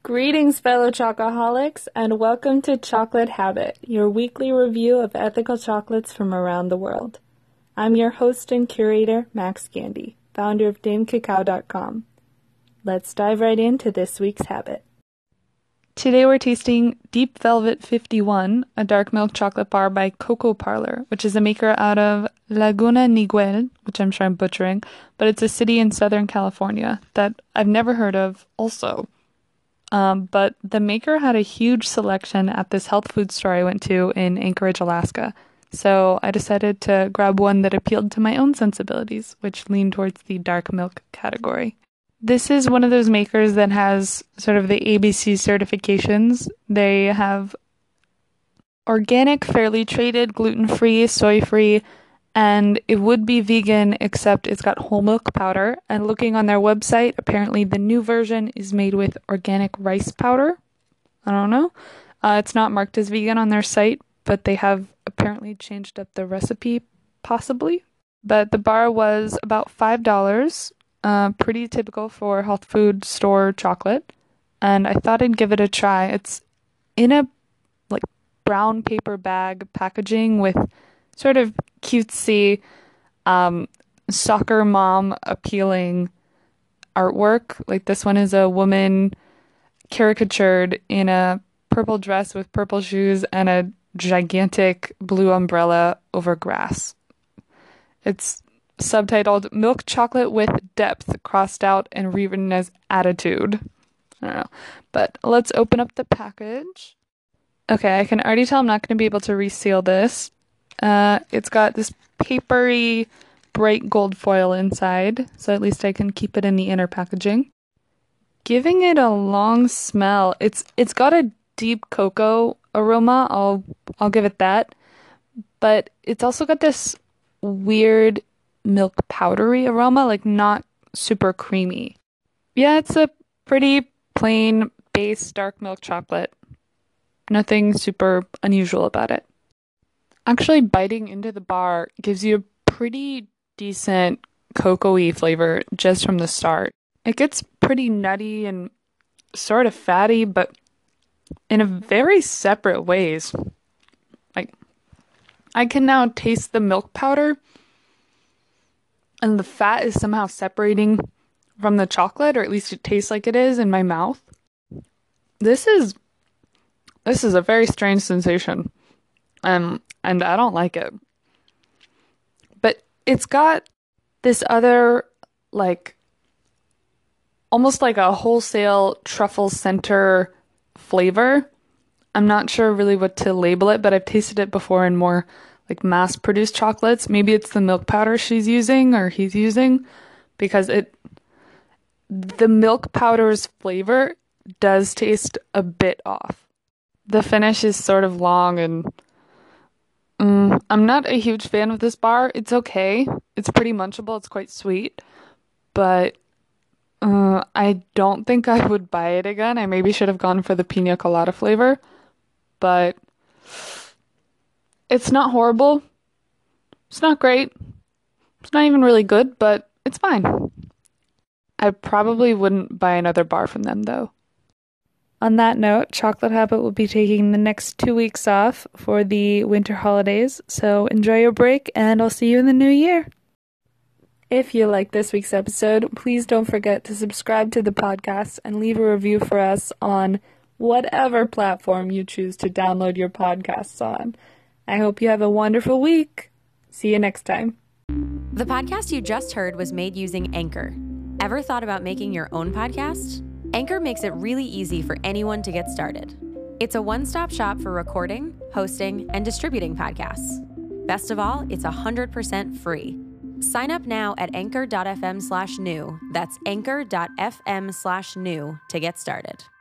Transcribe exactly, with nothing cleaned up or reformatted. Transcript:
Greetings, fellow chocoholics, and welcome to Chocolate Habit, your weekly review of ethical chocolates from around the world. I'm your host and curator, Max Gandy, founder of Dame Cacao dot com. Let's dive right into this week's habit. Today we're tasting Deep Velvet fifty-one, a dark milk chocolate bar by Coco Parlor, which is a maker out of Laguna Niguel, which I'm sure I'm butchering, but it's a city in Southern California that I've never heard of also. Um, but the maker had a huge selection at this health food store I went to in Anchorage, Alaska. So I decided to grab one that appealed to my own sensibilities, which leaned towards the dark milk category. This is one of those makers that has sort of the A B C certifications. They have organic, fairly traded, gluten-free, soy-free, and it would be vegan, except it's got whole milk powder. And looking on their website, apparently the new version is made with organic rice powder. I don't know. Uh, it's not marked as vegan on their site, but they have apparently changed up the recipe, possibly. But the bar was about five dollars, uh, pretty typical for health food store chocolate. And I thought I'd give it a try. It's in a like brown paper bag packaging with sort of cutesy, um, soccer mom appealing artwork. Like this one is a woman caricatured in a purple dress with purple shoes and a gigantic blue umbrella over grass. It's subtitled Milk Chocolate with Depth, crossed out and rewritten as Attitude. I don't know. But let's open up the package. Okay, I can already tell I'm not going to be able to reseal this. Uh, it's got this papery, bright gold foil inside, so at least I can keep it in the inner packaging. Giving it a long smell, it's it's got a deep cocoa aroma. I'll I'll give it that, but it's also got this weird milk powdery aroma, like not super creamy. Yeah, it's a pretty plain base dark milk chocolate. Nothing super unusual about it. Actually, biting into the bar gives you a pretty decent cocoa-y flavor just from the start. It gets pretty nutty and sort of fatty, but in a very separate ways. Like, I can now taste the milk powder, and the fat is somehow separating from the chocolate, or at least it tastes like it is in my mouth. This is, this is a very strange sensation. Um, and I don't like it. But it's got this other, like, almost like a wholesale truffle center flavor. I'm not sure really what to label it, but I've tasted it before in more, like, mass-produced chocolates. Maybe it's the milk powder she's using, or he's using, because it, the milk powder's flavor does taste a bit off. The finish is sort of long and Mm, I'm not a huge fan of this bar. It's okay. It's pretty munchable. It's quite sweet. But uh, I don't think I would buy it again. I maybe should have gone for the pina colada flavor. But it's not horrible. It's not great. It's not even really good, but it's fine. I probably wouldn't buy another bar from them, though. On that note, Chocolate Habit will be taking the next two weeks off for the winter holidays, so enjoy your break, and I'll see you in the new year. If you like this week's episode, please don't forget to subscribe to the podcast and leave a review for us on whatever platform you choose to download your podcasts on. I hope you have a wonderful week. See you next time. The podcast you just heard was made using Anchor. Ever thought about making your own podcast? Anchor makes it really easy for anyone to get started. It's a one-stop shop for recording, hosting, and distributing podcasts. Best of all, it's one hundred percent free. Sign up now at anchor.fm slash new. That's anchor.fm slash new to get started.